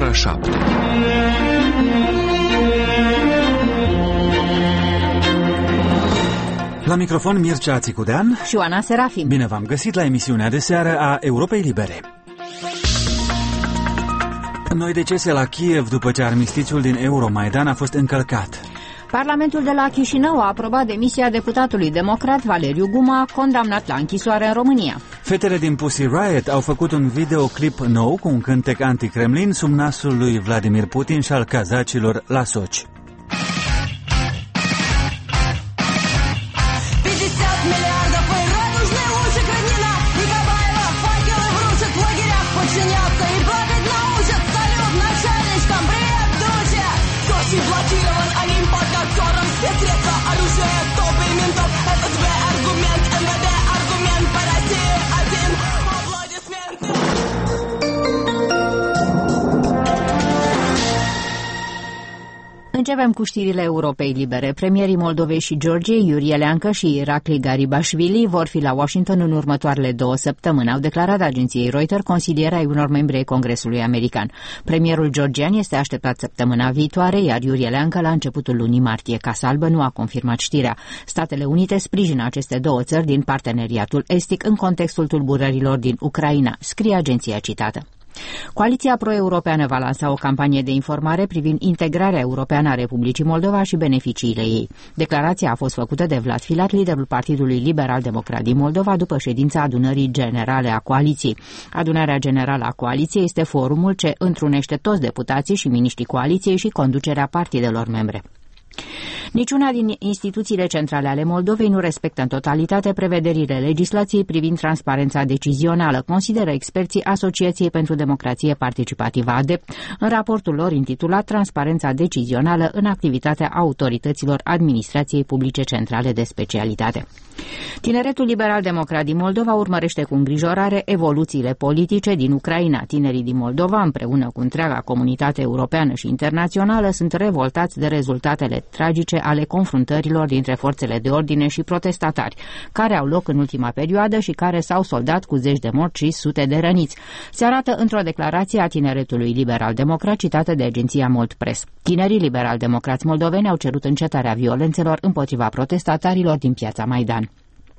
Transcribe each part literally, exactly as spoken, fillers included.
ora șapte. La microfon Mircea Țicudean și Oana Serafim. Bine v-am găsit la emisiunea de seară a Europei Libere. Noi decese la Kiev după ce armistițiul din Euromaidan a fost încălcat. Parlamentul de la Chișinău a aprobat demisia deputatului democrat Valeriu Guma, condamnat la închisoare în România. Fetele din Pussy Riot au făcut un videoclip nou cu un cântec anti-Kremlin sub nasul lui Vladimir Putin și al cazacilor la Sochi. Începem cu știrile Europei Libere. Premierii Moldovei și Georgiei, Iurie Leancă și Irakli Garibashvili, vor fi la Washington în următoarele două săptămâni, au declarat agenției Reuters consilieri ai unor membri ai Congresului American. Premierul georgian este așteptat săptămâna viitoare, iar Iurie Leancă la începutul lunii martie. Casa Albă nu a confirmat știrea. Statele Unite sprijină aceste două țări din parteneriatul estic în contextul tulburărilor din Ucraina, scrie agenția citată. Coaliția pro-europeană va lansa o campanie de informare privind integrarea europeană a Republicii Moldova și beneficiile ei. Declarația a fost făcută de Vlad Filat, liderul Partidului Liberal-Democrat din Moldova, după ședința adunării generale a coaliției. Adunarea generală a coaliției este forumul ce întrunește toți deputații și miniștrii coaliției și conducerea partidelor membre. Niciuna din instituțiile centrale ale Moldovei nu respectă în totalitate prevederile legislației privind transparența decizională, consideră experții Asociației pentru Democrație Participativă ADEPT în raportul lor intitulat Transparența decizională în activitatea autorităților administrației publice centrale de specialitate. Tineretul liberal-democrat din Moldova urmărește cu îngrijorare evoluțiile politice din Ucraina. Tinerii din Moldova, împreună cu întreaga comunitate europeană și internațională, sunt revoltați de rezultatele tragice ale confruntărilor dintre forțele de ordine și protestatari, care au loc în ultima perioadă și care s-au soldat cu zeci de morți și sute de răniți. Se arată într-o declarație a tineretului liberal-democrat citată de agenția Mold Press. Tinerii liberal-democrați moldoveni au cerut încetarea violențelor împotriva protestatarilor din piața Maidan.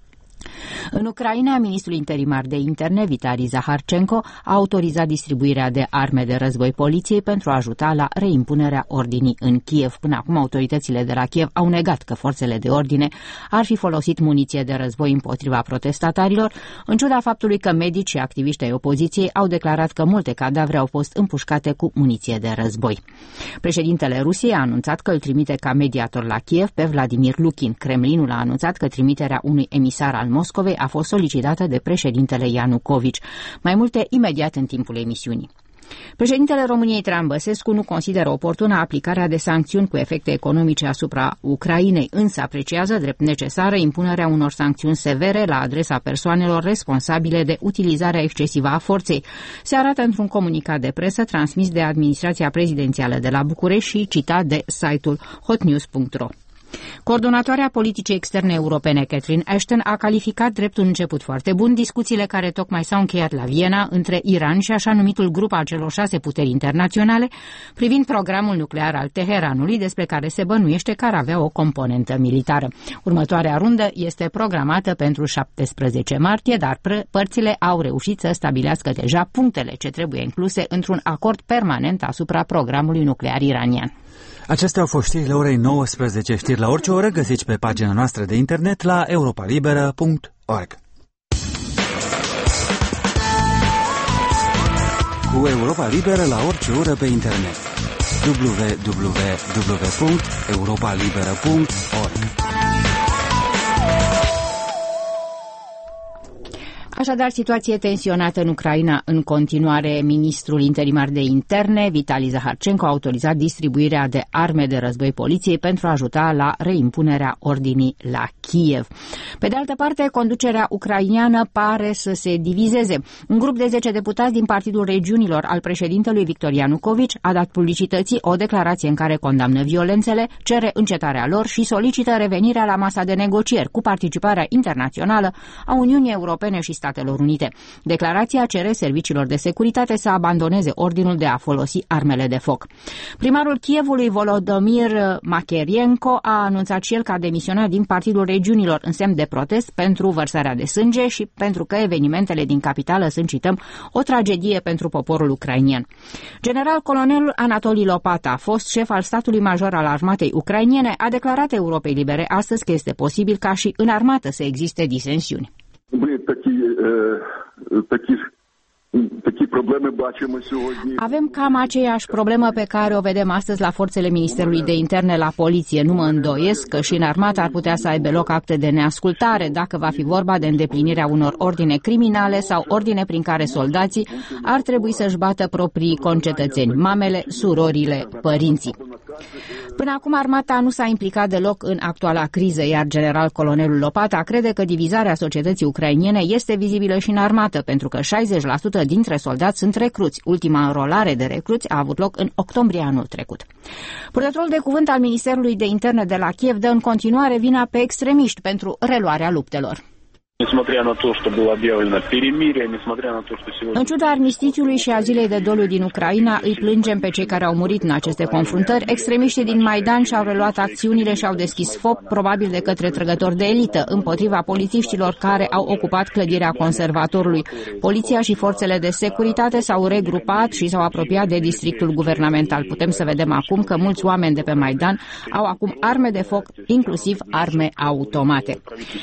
În Ucraina, ministrul interimar de interne, Vitali Zaharchenko, a autorizat distribuirea de arme de război poliției pentru a ajuta la reimpunerea ordinii în Kiev. Până acum, autoritățile de la Kiev au negat că forțele de ordine ar fi folosit muniție de război împotriva protestatarilor, în ciuda faptului că medici și activiști ai opoziției au declarat că multe cadavre au fost împușcate cu muniție de război. Președintele Rusiei a anunțat că îl trimite ca mediator la Kiev pe Vladimir Lukin. Kremlinul a anunțat că trimiterea unui emisar al Moscovei a fost solicitată de președintele Ianucovici. Mai multe imediat în timpul emisiunii. Președintele României Traian Băsescu nu consideră oportună aplicarea de sancțiuni cu efecte economice asupra Ucrainei, însă apreciază drept necesară impunerea unor sancțiuni severe la adresa persoanelor responsabile de utilizarea excesivă a forței. Se arată într-un comunicat de presă transmis de administrația prezidențială de la București și citat de site-ul hotnews punct ro. Coordonatoarea politicii externe europene, Catherine Ashton, a calificat drept un început foarte bun discuțiile care tocmai s-au încheiat la Viena între Iran și așa numitul grup al celor șase puteri internaționale privind programul nuclear al Teheranului, despre care se bănuiește că ar avea o componentă militară. Următoarea rundă este programată pentru șaptesprezece martie, dar părțile au reușit să stabilească deja punctele ce trebuie incluse într-un acord permanent asupra programului nuclear iranian. Acestea au fost știrile orei nouăsprezece. Știri la orice oră găsiți pe pagina noastră de internet la europa liberă punct org. Cu Europa Liberă la orice oră pe internet. w w w punct europa liberă punct org. Așadar, situație tensionată în Ucraina în continuare. Ministrul interimar de interne, Vitali Zaharchenko, a autorizat distribuirea de arme de război poliției pentru a ajuta la reimpunerea ordinii la Kiev. Pe de altă parte, conducerea ucraineană pare să se divizeze. Un grup de zece deputați din Partidul Regiunilor al președintelui Victor Ianucovici a dat publicității o declarație în care condamnă violențele, cere încetarea lor și solicită revenirea la masa de negocieri cu participarea internațională a Uniunii Europene și Statelor Statelor Unite. Declarația cere serviciilor de securitate să abandoneze ordinul de a folosi armele de foc. Primarul Kievului, Volodymyr Makerienko, a anunțat și el că a demisionat din Partidul Regiunilor în semn de protest pentru vărsarea de sânge și pentru că evenimentele din capitală sunt, cităm, o tragedie pentru poporul ucrainian. General colonelul Anatoli Lopata, fost șef al statului major al armatei ucrainiene, a declarat Europei Libere astăzi că este posibil ca și în armată să existe disensiuni. Avem cam aceeași problemă pe care o vedem astăzi la forțele Ministerului de Interne, la poliție. Nu mă îndoiesc că și în armată ar putea să aibă loc acte de neascultare dacă va fi vorba de îndeplinirea unor ordine criminale sau ordine prin care soldații ar trebui să-și bată proprii concetățeni, mamele, surorile, părinții. Până acum armata nu s-a implicat deloc în actuala criză, iar general colonelul Lopata crede că divizarea societății ucrainiene este vizibilă și în armată, pentru că șaizeci la sută dintre soldați sunt recruți. Ultima înrolare de recruți a avut loc în octombrie anul trecut. Purtătorul de cuvânt al Ministerului de Interne de la Kiev dă în continuare vina pe extremiști pentru reluarea luptelor. În ciuda armistițiului și a zilei de doliu din Ucraina, îi plângem pe cei care au murit în aceste confruntări. Extremiștii din Maidan și-au reluat acțiunile și au deschis foc, probabil de către trăgători de elită, împotriva polițiștilor care au ocupat clădirea conservatorului. Poliția și forțele de securitate s-au regrupat și s-au apropiat de districtul guvernamental. Putem să vedem acum că mulți oameni de pe Maidan au acum arme de foc, inclusiv arme automate.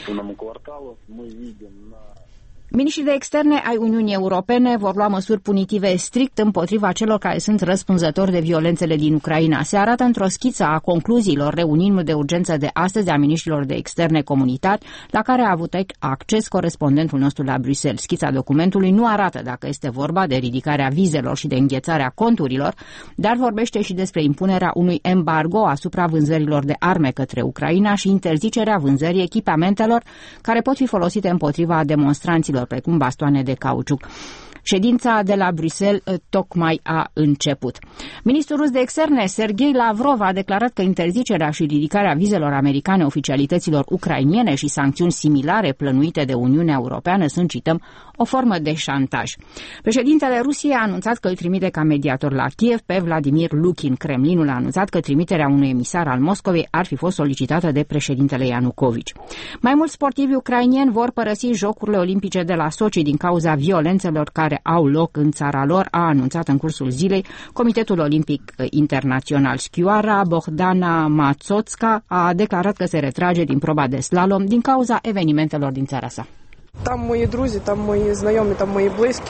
Miniștrii de externe ai Uniunii Europene vor lua măsuri punitive strict împotriva celor care sunt răspunzători de violențele din Ucraina. Se arată într-o schiță a concluziilor reuniunii de urgență de astăzi a miniștrilor de externe comunitari, la care a avut acces corespondentul nostru la Bruxelles. Schița documentului nu arată dacă este vorba de ridicarea vizelor și de înghețarea conturilor, dar vorbește și despre impunerea unui embargo asupra vânzărilor de arme către Ucraina și interzicerea vânzării echipamentelor care pot fi folosite împotriva demonstranților, precum bastoane de cauciuc. Ședința de la Bruxelles tocmai a început. Ministrul rus de externe, Sergei Lavrov, a declarat că interzicerea și ridicarea vizelor americane oficialităților ucrainiene și sancțiuni similare plănuite de Uniunea Europeană sunt, cităm, o formă de șantaj. Președintele Rusiei a anunțat că îl trimite ca mediator la Kiev pe Vladimir Lukin. Kremlinul a anunțat că trimiterea unui emisar al Moscovei ar fi fost solicitată de președintele Ianucovici. Mai mulți sportivi ucrainieni vor părăsi Jocurile Olimpice de la Sochi din cauza violențelor care au loc în țara lor, a anunțat în cursul zilei Comitetul Olimpic Internațional. Schioara Bohdana Mațoțca a declarat că se retrage din proba de slalom din cauza evenimentelor din țara sa. Tam moi druzi, tam moi znayomi, tam moi bliski.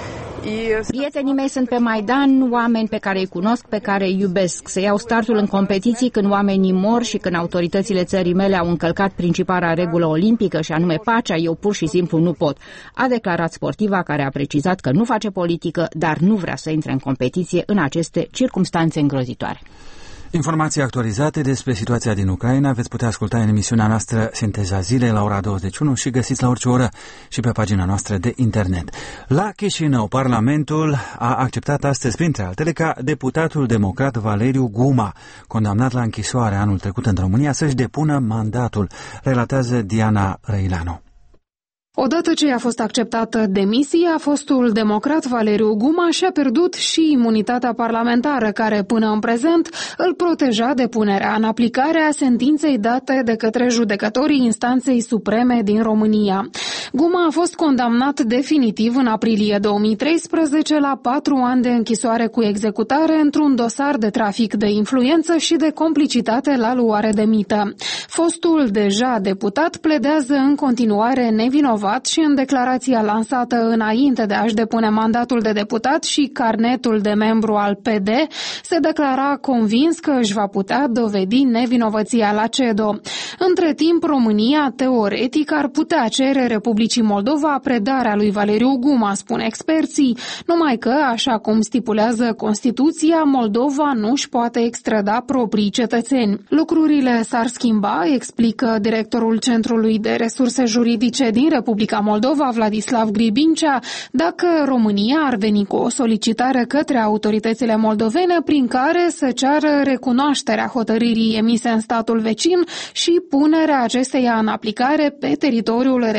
Prietenii mei sunt pe Maidan, oameni pe care îi cunosc, pe care îi iubesc. Să iau startul în competiții când oamenii mor și când autoritățile țării mele au încălcat principala regulă olimpică și anume pacea, eu pur și simplu nu pot, a declarat sportiva, care a precizat că nu face politică, dar nu vrea să intre în competiție în aceste circumstanțe îngrozitoare. Informații actualizate despre situația din Ucraina veți putea asculta în emisiunea noastră Sinteza Zilei la ora douăzeci și unu și găsiți la orice oră și pe pagina noastră de internet. La Chișinău, Parlamentul a acceptat astăzi, printre altele, ca deputatul democrat Valeriu Guma, condamnat la închisoare anul trecut în România, să-și depună mandatul, relatează Diana Răileanu. Odată ce a fost acceptată demisia, fostul democrat Valeriu Guma și-a pierdut și imunitatea parlamentară, care până în prezent îl proteja de punerea în aplicare a sentinței date de către judecătorii instanței supreme din România. Guma a fost condamnat definitiv în aprilie două mii treisprezece la patru ani de închisoare cu executare într-un dosar de trafic de influență și de complicitate la luare de mită. Fostul deja deputat pledează în continuare nevinovat și în declarația lansată înainte de a-și depune mandatul de deputat și carnetul de membru al P D, se declara convins că își va putea dovedi nevinovăția la C E D O. Între timp, România, teoretic, ar putea cere Republicii Moldova predarea lui Valeriu Guma, spun experții, numai că, așa cum stipulează Constituția, Moldova nu își poate extrada proprii cetățeni. Lucrurile s-ar schimba, explică directorul Centrului de Resurse Juridice din Republica Moldova, Vladislav Gribincea, dacă România ar veni cu o solicitare către autoritățile moldovene prin care să ceară recunoașterea hotărârii emise în statul vecin și punerea acesteia în aplicare pe teritoriul Republicii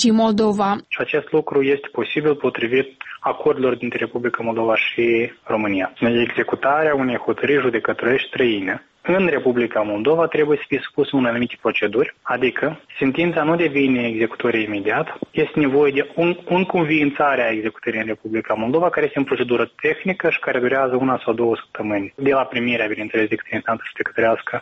Republicii Moldova. Și acest lucru este posibil potrivit acordurilor dintre Republica Moldova și România. Executarea unei hotărâri judecătorești străine în Republica Moldova trebuie să fie supusă unei anumite proceduri, adică sentința nu devine executorie imediat, este nevoie de un, înconviințare a executării în Republica Moldova, care este în procedură tehnică și care durează una sau două săptămâni, de la primirea, bineînțeles, de către instanță judecătorească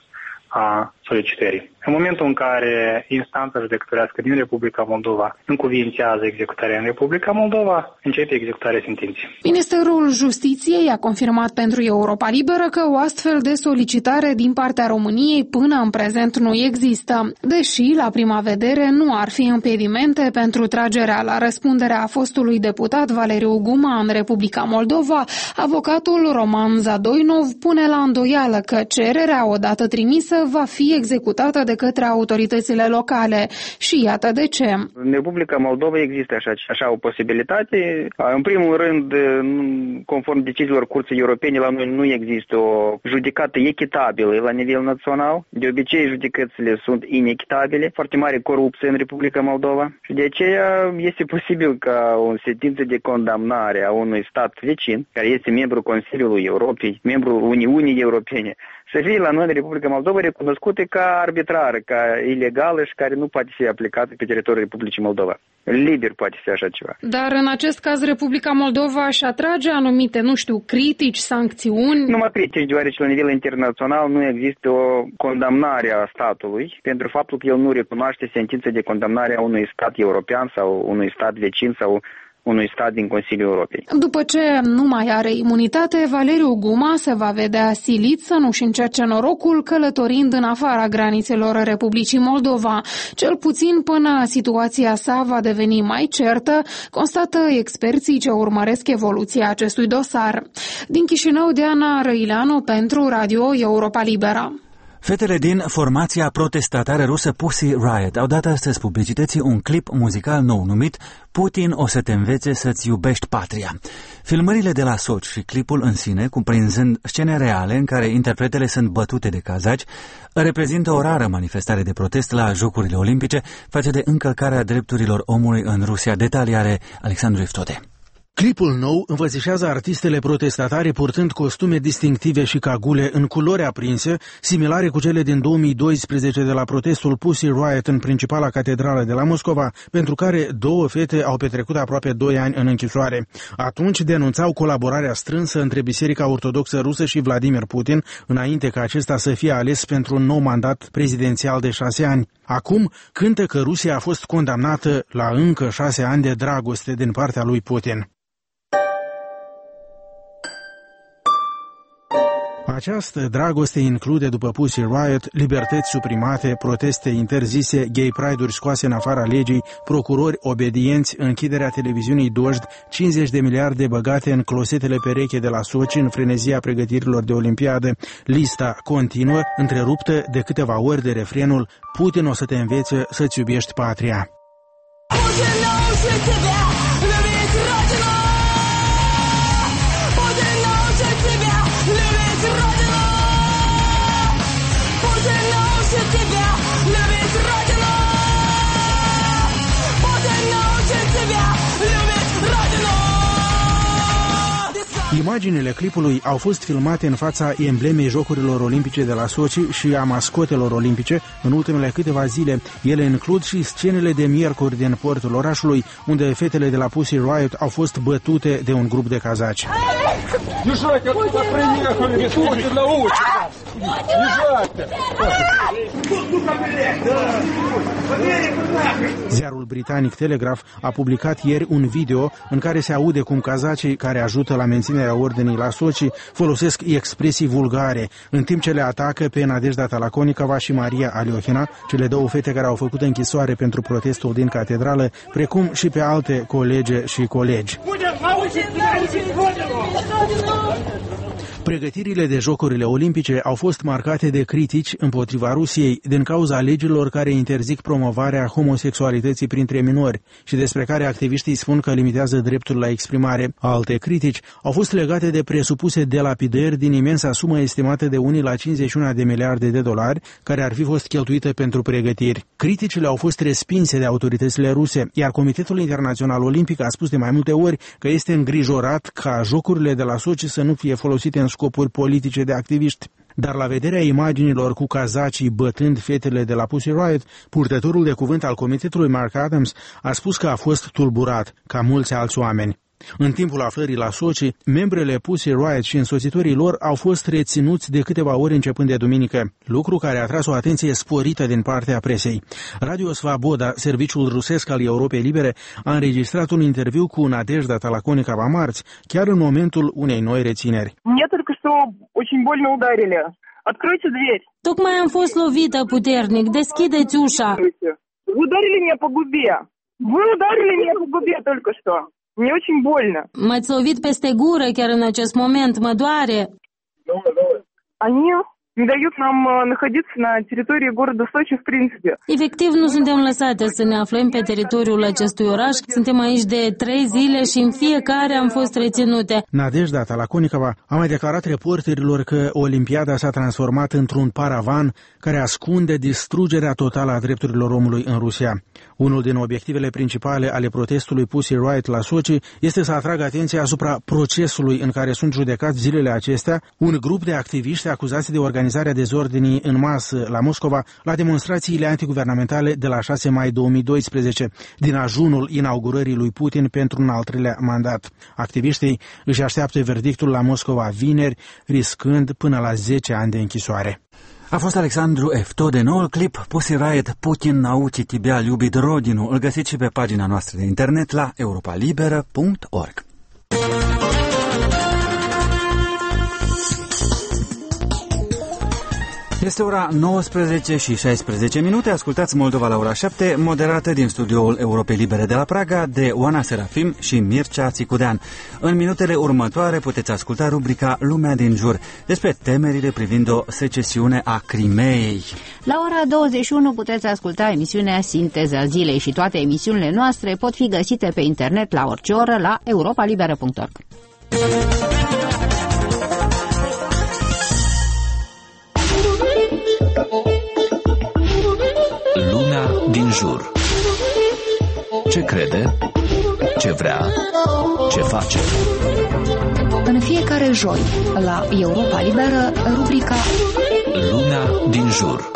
a solicitării. În momentul în care instanța judecătorească din Republica Moldova încuviințează executarea în Republica Moldova, începe executarea sentinței. Ministerul Justiției a confirmat pentru Europa Liberă că o astfel de solicitare din partea României până în prezent nu există, deși la prima vedere nu ar fi impedimente pentru tragerea la răspundere a fostului deputat Valeriu Guma în Republica Moldova. Avocatul Roman Zadoinov pune la îndoială că cererea odată trimisă va fi executată de către autoritățile locale. Și iată de ce. În Republica Moldova există așa, așa o posibilitate. În primul rând, conform deciziilor Curții Europene, la noi nu există o judecată echitabilă la nivel național. De obicei, judecățile sunt inechitabile, foarte mare corupție în Republica Moldova. Și de aceea este posibil ca o sentință de condamnare a unui stat vecin, care este membru Consiliului Europei, membru Uniunii Europene, să fie la noi în Republica Moldova recunoscute ca arbitrară, ca ilegală și care nu poate fi aplicată pe teritoriul Republicii Moldova. Liber poate fi așa ceva. Dar în acest caz Republica Moldova își atrage anumite, nu știu, critici, sancțiuni? Numai critici, deoarece la nivel internațional nu există o condamnare a statului pentru faptul că el nu recunoaște sentința de condamnare a unui stat european sau unui stat vecin sau unui stat din Consiliul Europei. După ce nu mai are imunitate, Valeriu Guma se va vedea silit să nu-și încerce norocul călătorind în afara granițelor Republicii Moldova. Cel puțin până situația sa va deveni mai certă, constată experții ce urmăresc evoluția acestui dosar. Din Chișinău, Diana Răileanu pentru Radio Europa Liberă. Fetele din formația protestatară rusă Pussy Riot au dat astăzi publicității un clip muzical nou numit Putin o să te învețe să-ți iubești patria. Filmările de la Sochi și clipul în sine, cuprinzând scene reale în care interpretele sunt bătute de cazaci, reprezintă o rară manifestare de protest la Jocurile Olimpice față de încălcarea drepturilor omului în Rusia. Detalii are Alexandru Iftote. Clipul nou învățișează artistele protestatare purtând costume distinctive și cagule în culori aprinse, similare cu cele din două mii doisprezece de la protestul Pussy Riot în principala catedrală de la Moscova, pentru care două fete au petrecut aproape doi ani în închisoare. Atunci denunțau colaborarea strânsă între Biserica Ortodoxă Rusă și Vladimir Putin, înainte ca acesta să fie ales pentru un nou mandat prezidențial de șase ani. Acum cântă că Rusia a fost condamnată la încă șase ani de dragoste din partea lui Putin. Această dragoste include, după Pussy Riot, libertăți suprimate, proteste interzise, gay pride-uri scoase în afara legii, procurori obedienți, închiderea televiziunii Dojd, cincizeci de miliarde băgate în closetele pereche de la Sochi în frenezia pregătirilor de Olimpiadă. Lista continuă, întreruptă de câteva ori de refrenul Putin o să te învețe să-ți iubești patria. Imaginile clipului au fost filmate în fața emblemei Jocurilor Olimpice de la Sochi și a mascotelor olimpice în ultimele câteva zile. Ele includ și scenele de miercuri din portul orașului, unde fetele de la Pussy Riot au fost bătute de un grup de cazaci. Ziarul britanic Telegraph a publicat ieri un video în care se aude cum cazacii care ajută la menținerea ordinii la Sochi folosesc expresii vulgare, în timp ce le atacă pe Nadejda Talakonikova și Maria Aliohina, cele două fete care au făcut închisoare pentru protestul din catedrală, precum și pe alte colege și colegi. Pregătirile de Jocurile Olimpice au fost marcate de critici împotriva Rusiei din cauza legilor care interzic promovarea homosexualității printre minori și despre care activiștii spun că limitează dreptul la exprimare. Alte critici au fost legate de presupuse delapidări din imensa sumă estimată de unii la cincizeci și unu de miliarde de dolari care ar fi fost cheltuite pentru pregătiri. Criticile au fost respinse de autoritățile ruse, iar Comitetul Internațional Olimpic a spus de mai multe ori că este îngrijorat ca jocurile de la Sochi să nu fie folosite în scopuri politice de activiști. Dar la vederea imaginilor cu kazacii bătând fetele de la Pussy Riot, purtătorul de cuvânt al comitetului Mark Adams a spus că a fost tulburat, ca mulți alți oameni. În timpul aflării la Sochi, membrele Pussy Riot și însoțitorii lor au fost reținuți de câteva ori începând de duminică, lucru care a atras o atenție sporită din partea presei. Radio Svaboda, serviciul rusesc al Europei Libere, a înregistrat un interviu cu Nadejda Talakonikova marți, chiar în momentul unei noi rețineri. Мне только что очень больно ударили. Откройте дверь. Tocmai am fost lovită puternic. Deschideți ușa. Вы udarили меня по губе. Вы udarили меня по губе только что. Мне очень больно. M-ați lovit peste gură chiar în acest moment. Mă doare. Они не дают нам находиться на территории города Сочи в принципе. Efectiv, nu suntem lăsate să ne aflăm pe teritoriul acestui oraș. Suntem aici de trei zile și în fiecare am fost reținute. Nadejda Talakonikova a mai declarat reporterilor că Olimpiada s-a transformat într-un paravan care ascunde distrugerea totală a drepturilor omului în Rusia. Unul din obiectivele principale ale protestului Pussy Riot la Sochi este să atragă atenția asupra procesului în care sunt judecați zilele acestea un grup de activiști acuzați de organizarea dezordinii în masă la Moscova la demonstrațiile antiguvernamentale de la șase mai două mii doisprezece, din ajunul inaugurării lui Putin pentru un al treilea mandat. Activiștii își așteaptă verdictul la Moscova vineri, riscând până la zece ani de închisoare. A fost Alexandru Efto de noul clip Pussy Riot Putin naучит тебя любить родину. Îl găsiți și pe pagina noastră de internet la europa liberă punct org. Este ora nouăsprezece și șaisprezece minute. Ascultați Moldova la ora șapte, moderată din studioul Europei Libere de la Praga de Oana Serafim și Mircea Țicudean. În minutele următoare puteți asculta rubrica Lumea din jur, despre temerile privind o secesiune a Crimeei. La ora douăzeci și unu puteți asculta emisiunea Sinteza Zilei și toate emisiunile noastre pot fi găsite pe internet la orice oră la europa liberă punct org. Lumea din jur. Ce crede? Ce vrea? Ce face? În fiecare joi, la Europa Liberă, rubrica Lumea din jur.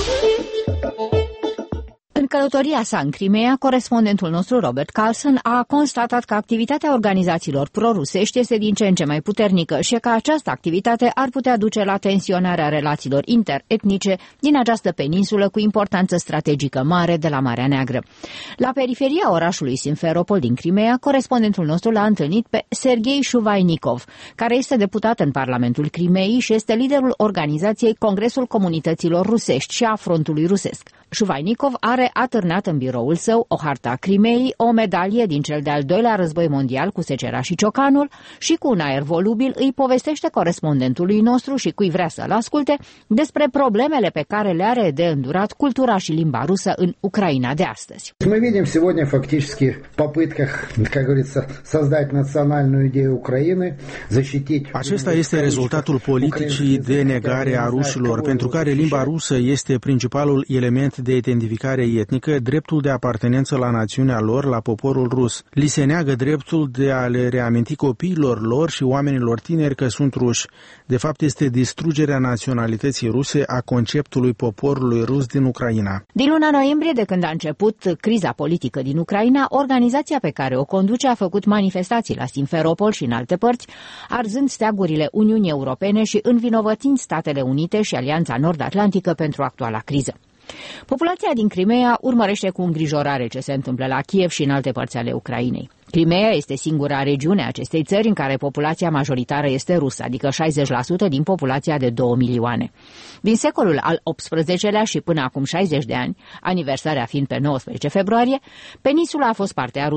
În călătoria sa în Crimea, corespondentul nostru Robert Carlson a constatat că activitatea organizațiilor prorusești este din ce în ce mai puternică și că această activitate ar putea duce la tensionarea relațiilor interetnice din această peninsulă cu importanță strategică mare de la Marea Neagră. La periferia orașului Simferopol din Crimea, corespondentul nostru l-a întâlnit pe Serghei Shuvainikov, care este deputat în Parlamentul Crimeei și este liderul organizației Congresul Comunităților Rusești și a Frontului Rusesc. Shuvainikov are atârnat în biroul său o hartă a Crimeei, o medalie din cel de-al doilea război mondial cu secera și ciocanul și cu un aer volubil îi povestește corespondentului nostru și cui vrea să-l asculte despre problemele pe care le are de îndurat cultura și limba rusă în Ucraina de astăzi. Мы видим сегодня фактически в попытках, как говорится, создать национальную идею Украины, защитить. Acesta este rezultatul politicii de negare a rușilor, pentru care limba rusă este principalul element de identificare etnică, dreptul de apartenență la națiunea lor, la poporul rus. Li se neagă dreptul de a le reaminti copiilor lor și oamenilor tineri că sunt ruși. De fapt, este distrugerea naționalității ruse, a conceptului poporului rus din Ucraina. Din luna noiembrie, de când a început criza politică din Ucraina, organizația pe care o conduce a făcut manifestații la Simferopol și în alte părți, arzând steagurile Uniunii Europene și învinovățind Statele Unite și Alianța Nord-Atlantică pentru actuala criză. Populația din Crimea urmărește cu îngrijorare ce se întâmplă la Kiev și în alte părți ale Ucrainei. Crimea este singura regiune a acestei țări în care populația majoritară este rusă, adică șaizeci la sută din populația de două milioane. Din secolul al optsprezecelea și până acum șaizeci de ani, aniversarea fiind pe nouăsprezece februarie, peninsula a fost parte a Rusiei.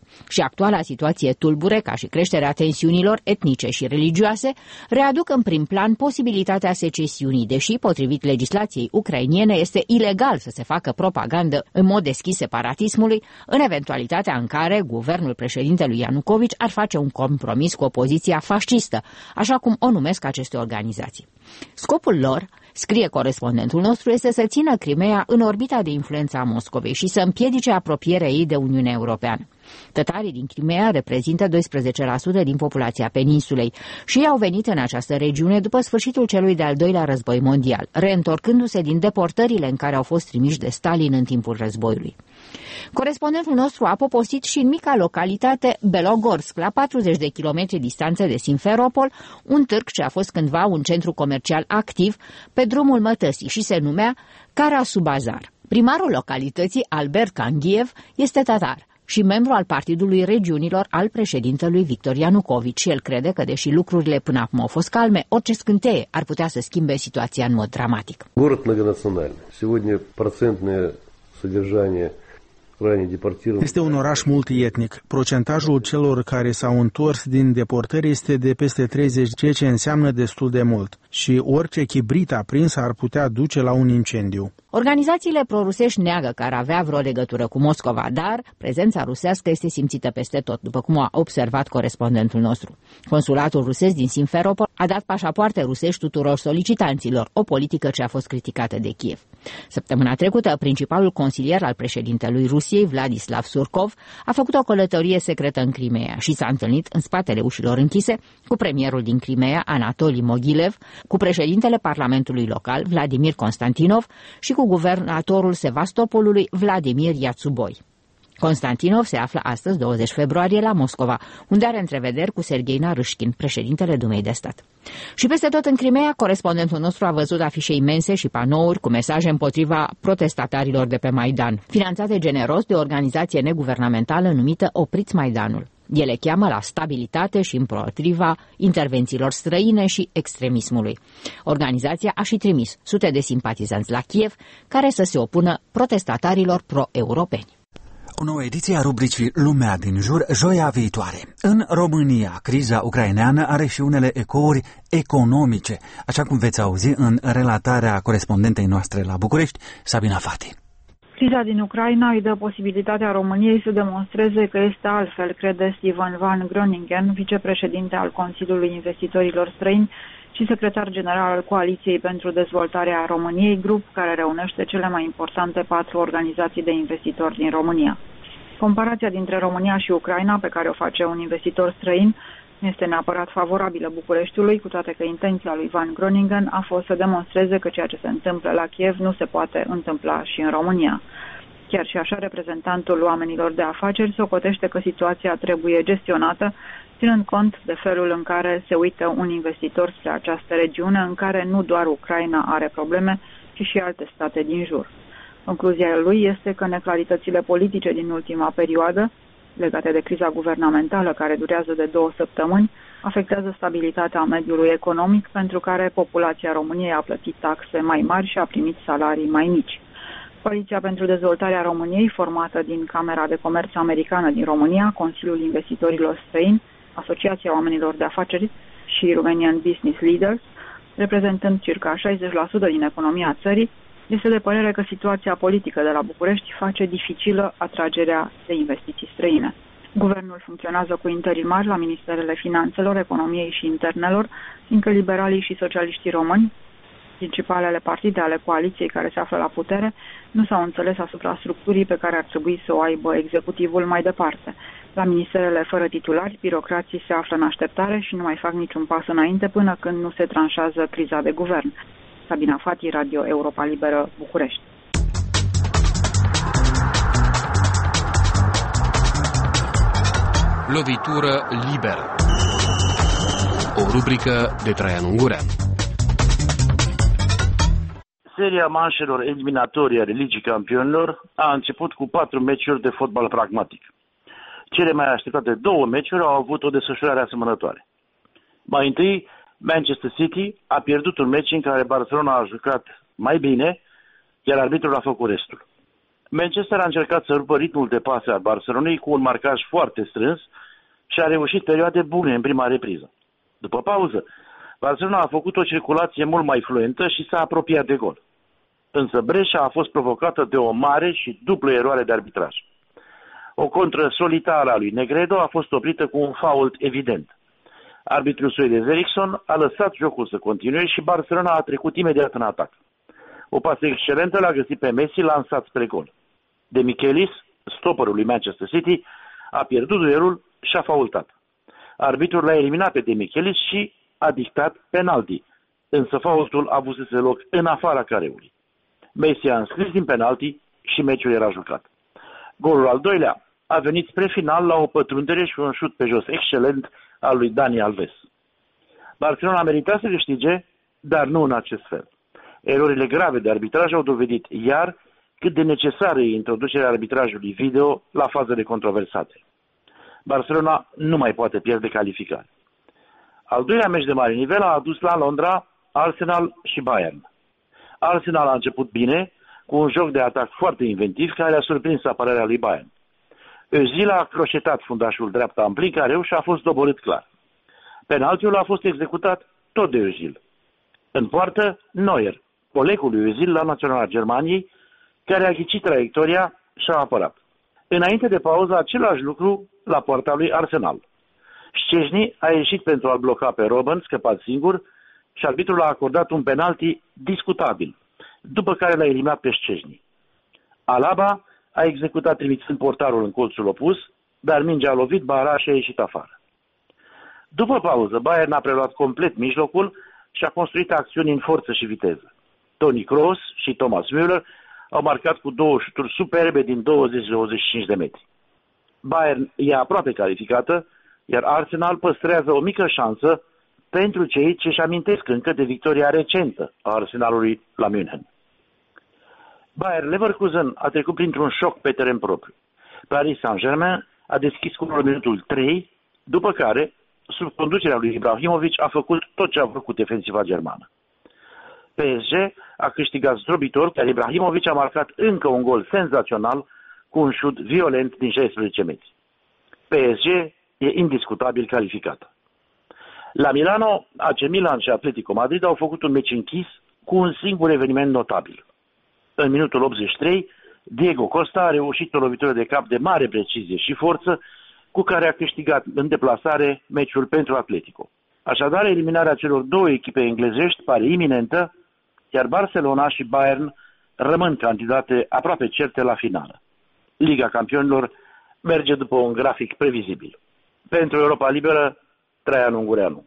și actuala situație tulbure, ca și creșterea tensiunilor etnice și religioase, readuc în prim plan posibilitatea secesiunii, deși, potrivit legislației ucrainene, este ilegal să se facă propagandă în mod deschis separatismului, în eventualitatea în care guvernul președintelui Ianucovici ar face un compromis cu opoziția fascistă, așa cum o numesc aceste organizații. Scopul lor, scrie corespondentul nostru, este să țină Crimeea în orbita de influență a Moscovei și să împiedice apropierea ei de Uniunea Europeană. Tătarii din Crimea reprezintă doisprezece la sută din populația peninsulei și au venit în această regiune după sfârșitul celui de-al doilea război mondial, reîntorcându-se din deportările în care au fost trimiși de Stalin în timpul războiului. Corespondentul nostru a poposit și în mica localitate Belogorsk, la patruzeci de kilometri distanță de Simferopol, un târg ce a fost cândva un centru comercial activ pe drumul mătăsii și se numea Karasubazar. Primarul localității, Albert Kangiev, este tatar și membru al Partidului Regiunilor al președintelui Victor Ianucovici și el crede că, deși lucrurile până acum au fost calme, orice scânteie ar putea să schimbe situația în mod dramatic. Город многонациональный. Сегодня процентное содержание Este un oraș multietnic. Procentajul celor care s-au întors din deportări este de peste treizeci, ceea ce înseamnă destul de mult. Și orice chibrit aprins ar putea duce la un incendiu. Organizațiile prorusești neagă că ar avea vreo legătură cu Moscova, dar prezența rusească este simțită peste tot, după cum a observat corespondentul nostru. Consulatul rusesc din Simferopol a dat pașapoarte rusești tuturor solicitanților, o politică ce a fost criticată de Kiev. Săptămâna trecută, principalul consilier al președintelui Rusiei, Vladislav Surkov, a făcut o călătorie secretă în Crimea și s-a întâlnit în spatele ușilor închise cu premierul din Crimea, Anatoli Mogilev, cu președintele Parlamentului local, Vladimir Constantinov, și cu guvernatorul Sevastopolului, Vladimir Iațuboi. Constantinov se află astăzi, douăzeci februarie, la Moscova, unde are întrevederi cu Serghei Narâșkin, președintele Dumei de Stat. Și peste tot în Crimea, corespondentul nostru a văzut afișe imense și panouri cu mesaje împotriva protestatarilor de pe Maidan, finanțate generos de o organizație neguvernamentală numită Opriți Maidanul. Ele cheamă la stabilitate și împotriva intervențiilor străine și extremismului. Organizația a și trimis sute de simpatizanți la Kiev care să se opună protestatarilor pro-europeni. O nouă ediție a rubricii Lumea din jur, joia viitoare. În România, criza ucraineană are și unele ecouri economice, așa cum veți auzi în relatarea corespondentei noastre la București, Sabina Fati. Criza din Ucraina îi dă posibilitatea României să demonstreze că este altfel, crede Steven Van Groningen, vicepreședinte al Consiliului Investitorilor Străini și secretar general al Coaliției pentru Dezvoltarea României, grup care reunește cele mai importante patru organizații de investitori din România. Comparația dintre România și Ucraina, pe care o face un investitor străin, nu este neapărat favorabilă Bucureștiului, cu toate că intenția lui Van Groningen a fost să demonstreze că ceea ce se întâmplă la Kiev nu se poate întâmpla și în România. Chiar și așa, reprezentantul oamenilor de afaceri socotește că situația trebuie gestionată, ținând cont de felul în care se uită un investitor spre această regiune, în care nu doar Ucraina are probleme, ci și alte state din jur. Concluzia lui este că neclaritățile politice din ultima perioadă, legate de criza guvernamentală care durează de două săptămâni, afectează stabilitatea mediului economic, pentru care populația României a plătit taxe mai mari și a primit salarii mai mici. Coaliția pentru Dezvoltarea României, formată din Camera de Comerț Americană din România, Consiliul Investitorilor Străini, Asociația Oamenilor de Afaceri și Romanian Business Leaders, reprezentând circa șaizeci la sută din economia țării, este de părere că situația politică de la București face dificilă atragerea de investiții străine. Guvernul funcționează cu interimari la Ministerele Finanțelor, Economiei și Internelor, fiindcă liberalii și socialiștii români, principalele partide ale coaliției care se află la putere, nu s-au înțeles asupra structurii pe care ar trebui să o aibă executivul mai departe. La ministerele fără titulari, birocrații se află în așteptare și nu mai fac niciun pas înainte până când nu se tranșează criza de guvern. Sabina Fati, Radio Europa Liberă, București. Lovitură liberă. O rubrică de Traian Ungurean. Seria manșelor eliminatorii ale Ligii Campionilor a început cu patru meciuri de fotbal pragmatic. Cele mai așteptate două meciuri au avut o desfășurare asemănătoare. Mai întâi, Manchester City a pierdut un meci în care Barcelona a jucat mai bine, iar arbitrul a făcut restul. Manchester a încercat să rupă ritmul de pase al Barcelonei cu un marcaj foarte strâns și a reușit perioade bune în prima repriză. După pauză, Barcelona a făcut o circulație mult mai fluentă și s-a apropiat de gol. Însă breșa a fost provocată de o mare și dublă eroare de arbitraj. O contră solitară a lui Negredo a fost oprită cu un fault evident. Arbitrul suedez Eriksson a lăsat jocul să continue și Barcelona a trecut imediat în atac. O pasă excelentă l-a găsit pe Messi lansat spre gol. De Michelis, stopperul lui Manchester City, a pierdut duelul și a faultat. Arbitrul l-a eliminat pe De Michelis și a dictat penalti, însă faultul a avusese loc în afara careului. Messi a înscris din penalti și meciul era jucat. Golul al doilea a venit spre final la o pătrundere și un șut pe jos excelent al lui Dani Alves. Barcelona merita să câștige, dar nu în acest fel. Erorile grave de arbitraj au dovedit iar cât de necesară e introducerea arbitrajului video la fazele controversate. Barcelona nu mai poate pierde calificare. Al doilea meci de mare nivel a adus la Londra Arsenal și Bayern. Arsenal a început bine, cu un joc de atac foarte inventiv care a surprins apărarea lui Bayern. Özil a croșetat fundașul dreapta în plin careu și a fost doborât clar. Penaltiul a fost executat tot de Özil. În poartă, Neuer, colegul lui Özil la Naționala Germaniei, care a ghicit traiectoria și a apărat. Înainte de pauză, același lucru la poarta lui Arsenal. Szczęsny a ieșit pentru a-l bloca pe Robben, scăpat singur, și arbitrul a acordat un penalti discutabil, după care l-a eliminat pe Szczęsny. Alaba a executat trimițând portarul în colțul opus, dar mingea a lovit bara și a ieșit afară. După pauză, Bayern a preluat complet mijlocul și a construit acțiuni în forță și viteză. Toni Kroos și Thomas Müller au marcat cu două șuturi superbe din douăzeci douăzeci și cinci de metri. Bayern e aproape calificată, iar Arsenal păstrează o mică șansă pentru cei ce își amintesc încă de victoria recentă a Arsenalului la München. Bayer Leverkusen a trecut printr-un șoc pe teren propriu. Paris Saint-Germain a deschis cu minutul trei, după care, sub conducerea lui Ibrahimovic, a făcut tot ce a făcut defensiva germană. P S G a câștigat zdrobitor, iar Ibrahimovic a marcat încă un gol senzațional cu un șut violent din șaisprezece metri. P S G e indiscutabil calificată. La Milano, A C Milan și Atletico Madrid au făcut un meci închis cu un singur eveniment notabil. În minutul optzeci și trei, Diego Costa a reușit o lovitură de cap de mare precizie și forță, cu care a câștigat în deplasare meciul pentru Atletico. Așadar, eliminarea celor două echipe englezești pare iminentă, iar Barcelona și Bayern rămân candidate aproape certe la finală. Liga Campionilor merge după un grafic previzibil. Pentru Europa Liberă, Traian Ungureanu.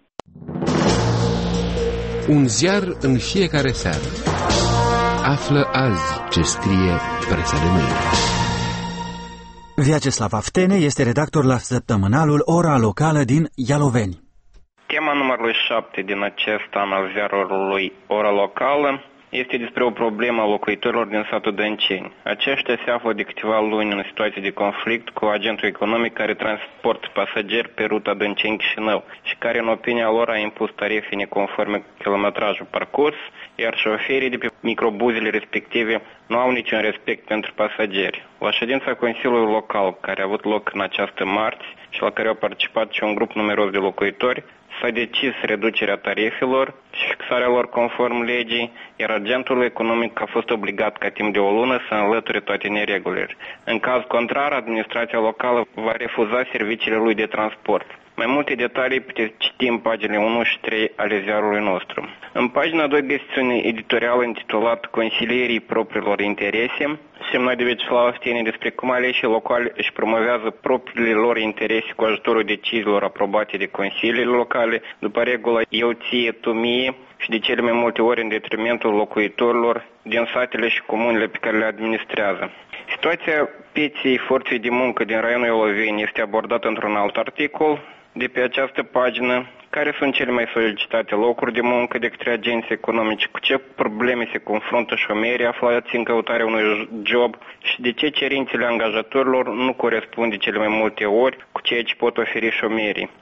Un ziar în fiecare seară. Află azi ce scrie presa de mâine. Vyacheslav Aftene este redactor la săptămânalul Ora Locală din Ialoveni. Tema numărul șapte din acest an al ziarului Ora Locală este despre o problemă a locuitorilor din satul Dănceni. Aceștia se află de câteva luni în situație de conflict cu agentul economic care transportă pasageri pe ruta Dănceni-Chișinău și care, în opinia lor, a impus tarife neconforme cu kilometrajul parcurs, iar șoferii de pe microbuzele respective nu au niciun respect pentru pasageri. La ședința Consiliului Local, care a avut loc în această marți și la care au participat și un grup numeros de locuitori, s-a decis reducerea tarifelor și fixarea lor conform legii, iar agentul economic a fost obligat ca timp de o lună să înlăture toate neregulile. În caz contrar, administrația locală va refuza serviciile lui de transport. Mai multe detalii puteți citi în paginile unu și trei ale ziarului nostru. În pagina doi găsiți un editorial intitulat Consilierii propriilor interese, semnat de Vyacheslav Aftene, despre cum aleșii locali își promovează propriile lor interese cu ajutorul deciziilor aprobate de consiliile locale, după regula eu ție, tu mie, și de cele mai multe ori în detrimentul locuitorilor din satele și comunele pe care le administrează. Situația pieței forței de muncă din raionul Ialoveni este abordată într-un alt articol de pe această pagină. Care sunt cele mai solicitate locuri de muncă de către agenții economici, cu ce probleme se confruntă șomerii aflați în căutarea unui job și de ce cerințele angajatorilor nu corespund de cele mai multe ori cu ceea ce pot oferi șomerii.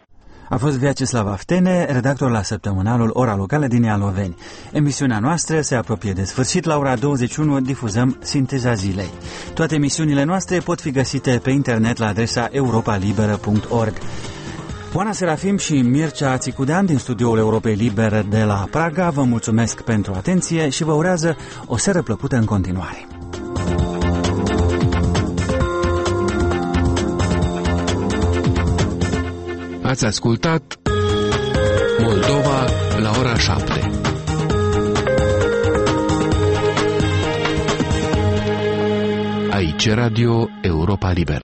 A fost Vyacheslav Aftene, redactor la săptămânalul Ora Locală din Ialoveni. Emisiunea noastră se apropie de sfârșit. La ora douăzeci și unu difuzăm Sinteza Zilei. Toate emisiunile noastre pot fi găsite pe internet la adresa europa liberă punct org. Oana Serafim și Mircea Țicudean din studioul Europei Libere de la Praga vă mulțumesc pentru atenție și vă urează o seară plăcută în continuare. Ați ascultat Moldova la ora șapte. Aici Radio Europa Liberă.